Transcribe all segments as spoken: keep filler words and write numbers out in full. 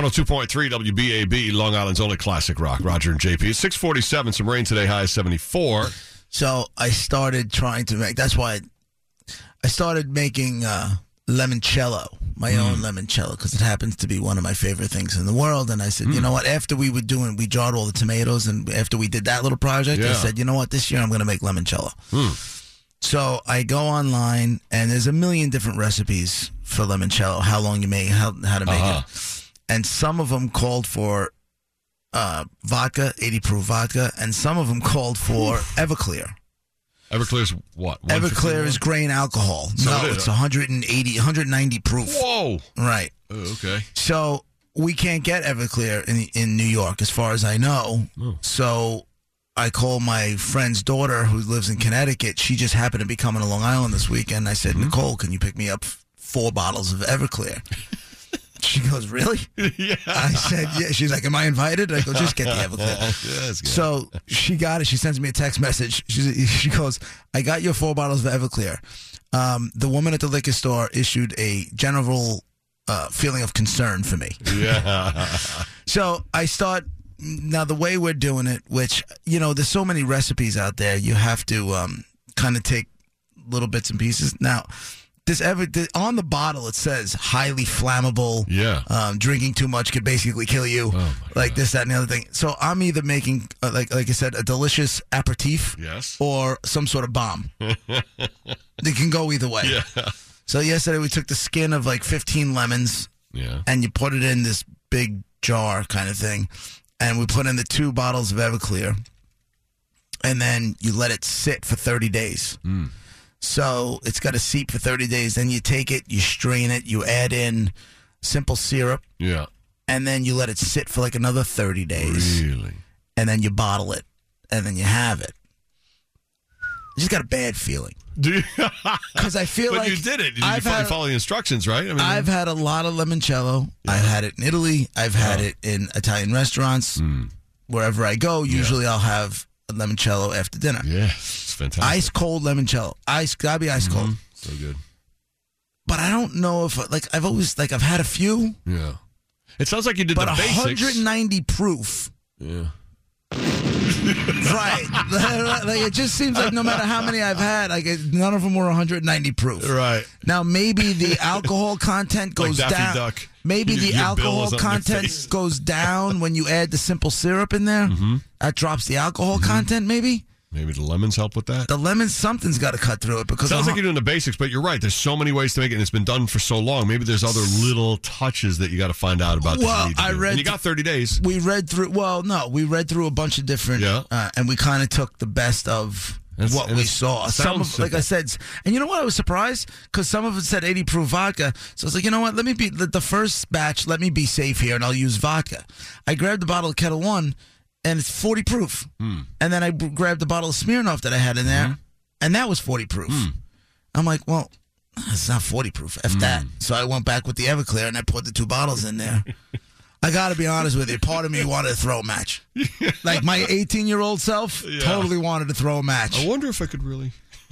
one oh two point three W B A B, Long Island's only classic rock. Roger and J P. It's six forty-seven. Some rain today, high seventy-four. So I started trying to make, that's why I started making uh, limoncello, my mm. own limoncello, because it happens to be one of my favorite things in the world. And I said, mm. you know what, after we were doing, we jarred all the tomatoes, and after we did that little project, yeah. I said, you know what, this year I'm going to make limoncello. Mm. So I go online, and there's a million different recipes for limoncello, how long you make, how, how to make uh-huh. it. And some of them called for Uh, vodka, eighty proof vodka, and some of them called for Everclear. Everclear's what? Everclear is grain alcohol. So no, it it's one eighty, one ninety proof. Whoa. Right. Oh, okay. So we can't get Everclear in in New York, as far as I know. Oh. So I called my friend's daughter, who lives in Connecticut. She just happened to be coming to Long Island this weekend. I said, mm-hmm. Nicole, can you pick me up four bottles of Everclear? She goes, really? Yeah. I said, yeah. She's like, am I invited? I go, just get the Everclear. Yeah, that's good. So she got it. She sends me a text message. She, she goes, I got your four bottles of Everclear. Um, the woman at the liquor store issued a general uh, feeling of concern for me. Yeah. So I start, now the way we're doing it, which, you know, there's so many recipes out there. You have to um, kind of take little bits and pieces. Now, This ever this, on the bottle it says highly flammable. Yeah. Um, drinking too much could basically kill you. Oh like God. This, that, and the other thing. So I'm either making, uh, like like I said, a delicious aperitif. Yes. Or some sort of bomb. It can go either way. Yeah. So yesterday we took the skin of like fifteen lemons. Yeah. And you put it in this big jar kind of thing, and we put in the two bottles of Everclear, and then you let it sit for thirty days. Mm. So it's got to seep for thirty days. Then you take it, you strain it, you add in simple syrup. Yeah. And then you let it sit for like another thirty days. Really? And then you bottle it. And then you have it. I just got a bad feeling. Do you? Because I feel but like... you did it. You, I've you had, follow the instructions, right? I mean, I've had a lot of limoncello. Yeah. I've had it in Italy. I've had oh. it in Italian restaurants. Mm. Wherever I go, usually yeah. I'll have a limoncello after dinner. Yeah, it's fantastic. Ice cold limoncello. Ice, gotta be ice cold. Mm-hmm. So good. But I don't know if, like, I've always, like, I've had a few. Yeah. It sounds like you did but the basics. But one ninety proof. Yeah. Right. Like, it just seems like no matter how many I've had, like, none of them were one ninety proof. Right. Now, maybe the alcohol content goes like Daffy down. Duck. Maybe your, the your alcohol content goes down when you add the simple syrup in there. Mm-hmm. That drops the alcohol mm-hmm. content, maybe. Maybe the lemons help with that. The lemons, something's got to cut through it. Because sounds like you're doing the basics, but you're right. There's so many ways to make it, and it's been done for so long. Maybe there's other little touches that you got to find out about. Well, that you need to I do. read. And you got thirty days. We read through. Well, no, we read through a bunch of different. Yeah. Uh, and we kind of took the best of It's, what we saw. Some of, like I said, and you know what? I was surprised because some of it said eighty proof vodka. So I was like, you know what? Let me be the first batch. Let me be safe here, and I'll use vodka. I grabbed the bottle of Kettle One, and it's forty proof. Mm. And then I b- grabbed the bottle of Smirnoff that I had in there, mm. and that was forty proof. Mm. I'm like, well, it's not forty proof. F mm. that. So I went back with the Everclear, and I put the two bottles in there. I got to be honest with you. Part of me wanted to throw a match. Like my eighteen-year-old self yeah. totally wanted to throw a match. I wonder if I could really.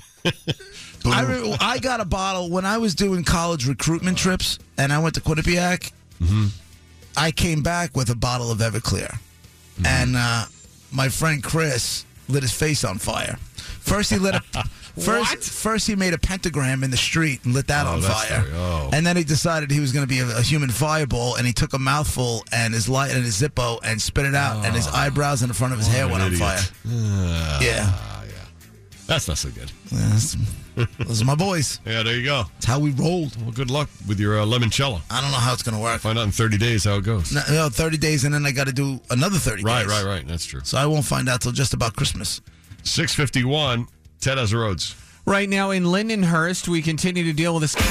I, re- I got a bottle when I was doing college recruitment trips, and I went to Quinnipiac. Mm-hmm. I came back with a bottle of Everclear, mm-hmm. and uh, my friend Chris lit his face on fire. First, he lit a first. First, he made a pentagram in the street and lit that oh, on fire. Oh. And then he decided he was going to be a, a human fireball, and he took a mouthful and his light and his Zippo and spit it out, oh. and his eyebrows and the front of his what hair went idiot. on fire. Uh, yeah. That's not so good. Yeah, those are my boys. Yeah, there you go. That's how we rolled. Well, good luck with your uh, limoncello. I don't know how it's going to work. Find out in thirty days how it goes. No, no thirty days, and then I got to do another thirty right, days. Right, right, right. That's true. So I won't find out till just about Christmas. six fifty-one, Ted has the roads. Right now in Lindenhurst, we continue to deal with this.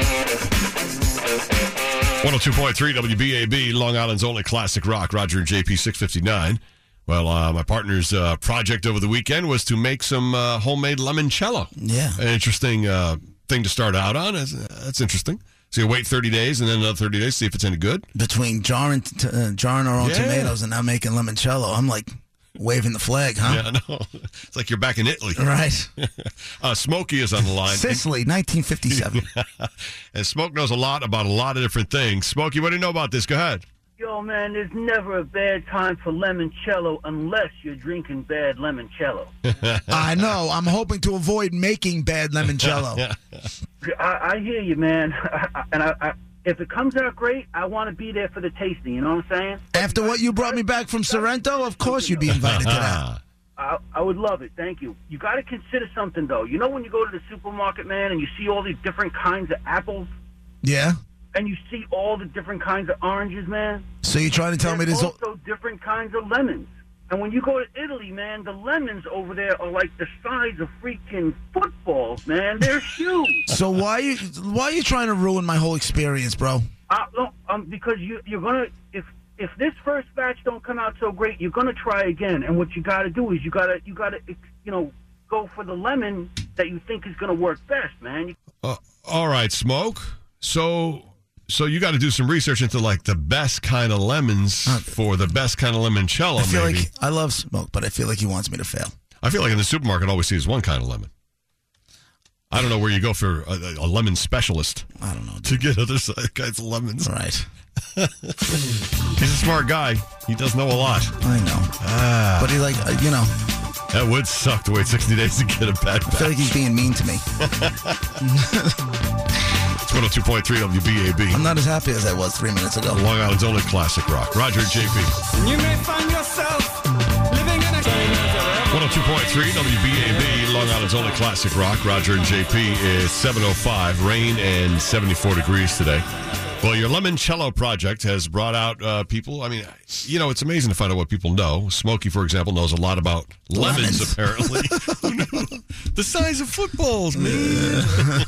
one oh two point three W B A B, Long Island's only classic rock. Roger and J P, six fifty-nine. Well, uh, my partner's uh, project over the weekend was to make some uh, homemade limoncello. Yeah. An interesting uh, thing to start out on. That's, that's interesting. So you wait thirty days and then another thirty days, see if it's any good. Between jarring, t- uh, jarring our own yeah. tomatoes and now making limoncello, I'm like waving the flag, huh? Yeah, I know. It's like you're back in Italy. Right. uh, Smokey is on the line. Sicily, nineteen fifty-seven. And Smoke knows a lot about a lot of different things. Smokey, what do you know about this? Go ahead. Yo, man, there's never a bad time for limoncello unless you're drinking bad limoncello. I know. I'm hoping to avoid making bad limoncello. I, I hear you, man. and I, I, if it comes out great, I want to be there for the tasting. You know what I'm saying? After what you brought me back from Sorrento, of course you'd be invited to that. I, I would love it. Thank you. You got to consider something, though. You know when you go to the supermarket, man, and you see all these different kinds of apples? Yeah? And you see all the different kinds of oranges, man? So you're trying to tell me There's there's... also different kinds of lemons. And when you go to Italy, man, the lemons over there are like the size of freaking footballs, man. They're huge. So why are you, why are you trying to ruin my whole experience, bro? Uh, no, um, because you, you're going to... If if this first batch don't come out so great, you're going to try again. And what you got to do is you got to, you got to, you know, go for the lemon that you think is going to work best, man. Uh, all right, Smoke. So... So you got to do some research into like the best kind of lemons for the best kind of limoncello. I feel maybe. like I love Smoke, but I feel like he wants me to fail. I feel like in the supermarket, all we see is one kind of lemon. I don't know where you go for a, a lemon specialist. I don't know, dude. To get other kinds of lemons. Right. He's a smart guy. He does know a lot. I know. Ah. But he like, uh, you know. That would suck to wait sixty days to get a bad batch. I feel like he's being mean to me. It's one oh two point three W B A B. I'm not as happy as I was three minutes ago. Long Island's only classic rock. Roger and J P. You may find yourself living in a... one oh two point three W B A B, Long Island's only classic rock. Roger and J P is seven oh five. Rain and seventy-four degrees today. Well, your Limoncello project has brought out uh, people. I mean, you know, it's amazing to find out what people know. Smokey, for example, knows a lot about lemons, lemons. apparently. The size of footballs, man.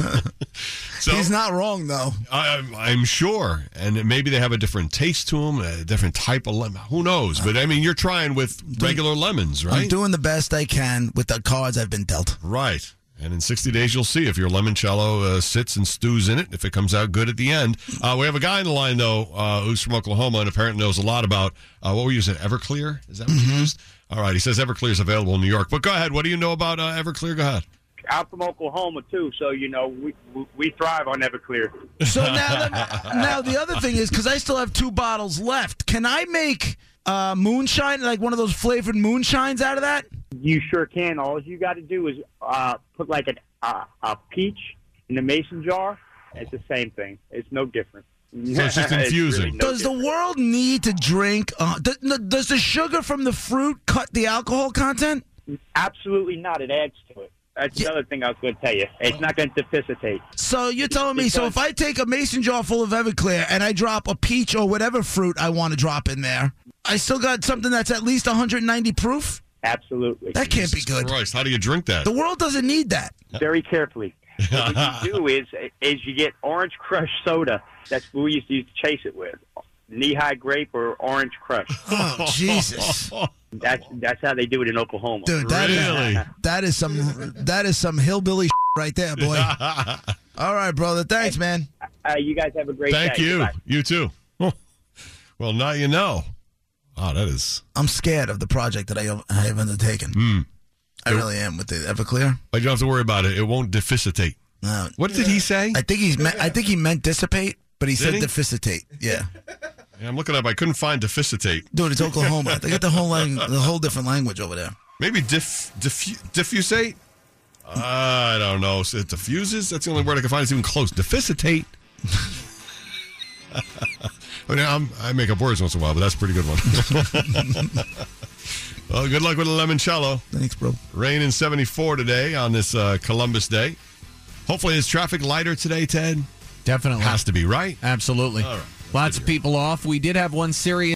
So, he's not wrong, though. I, I'm sure. And maybe they have a different taste to them, a different type of lemon. Who knows? But, I mean, you're trying with regular lemons, right? I'm doing the best I can with the cards I've been dealt. Right. And in sixty days, you'll see if your limoncello uh, sits and stews in it, if it comes out good at the end. Uh, we have a guy in the line, though, uh, who's from Oklahoma and apparently knows a lot about, uh, what were you using, Everclear? Is that what mm-hmm. you used? All right, he says Everclear is available in New York. But go ahead. What do you know about uh, Everclear? Go ahead. I'm from Oklahoma, too, so, you know, we we thrive on Everclear. So now, now the other thing is, because I still have two bottles left, can I make uh, moonshine, like one of those flavored moonshines out of that? You sure can. All you got to do is uh, put like an, uh, a peach in a mason jar. It's the same thing. It's no different. So it's just infusing. Really no does different. the world need to drink? Uh, does, does the sugar from the fruit cut the alcohol content? Absolutely not. It adds to it. That's Yeah. another thing I was going to tell you. It's not going to deficitate. So you're telling me, It so does. if I take a mason jar full of Everclear and I drop a peach or whatever fruit I want to drop in there, I still got something that's at least one hundred ninety proof? Absolutely. That can't be good. Christ, how do you drink that? The world doesn't need that. Very carefully. What you do is, is you get Orange Crush soda. That's what we used to, used to chase it with. Knee-high grape or Orange Crush. Oh, Jesus. That's that's how they do it in Oklahoma. Dude, that Really? is that is some that is some hillbilly right there, boy. All right, brother. Thanks, man. Uh, you guys have a great Thank day. you. Goodbye. You too. Well, now you know. Oh, that is... I'm scared of the project that I, I have undertaken. Mm. I really am with the Everclear. But you don't have to worry about it. It won't deficitate. No. What did he say? I think he's. Me- I think he meant dissipate, but he Did said he? deficitate. Yeah, Yeah, I'm looking up. I couldn't find deficitate. dude, it's Oklahoma. They got the whole lang- the whole different language over there. Maybe diff, diffu- diffusate? I don't know. So it diffuses? That's the only word I can find. It's even close. Deficitate. I mean, I'm, I make up words once in a while, but that's a pretty good one. Well, good luck with the limoncello. Thanks, bro. Rain and seventy-four today on this uh, Columbus Day. Hopefully, is traffic lighter today, Ted? Definitely. Has to be, right? Absolutely. All right. Lots of people off. We did have one serious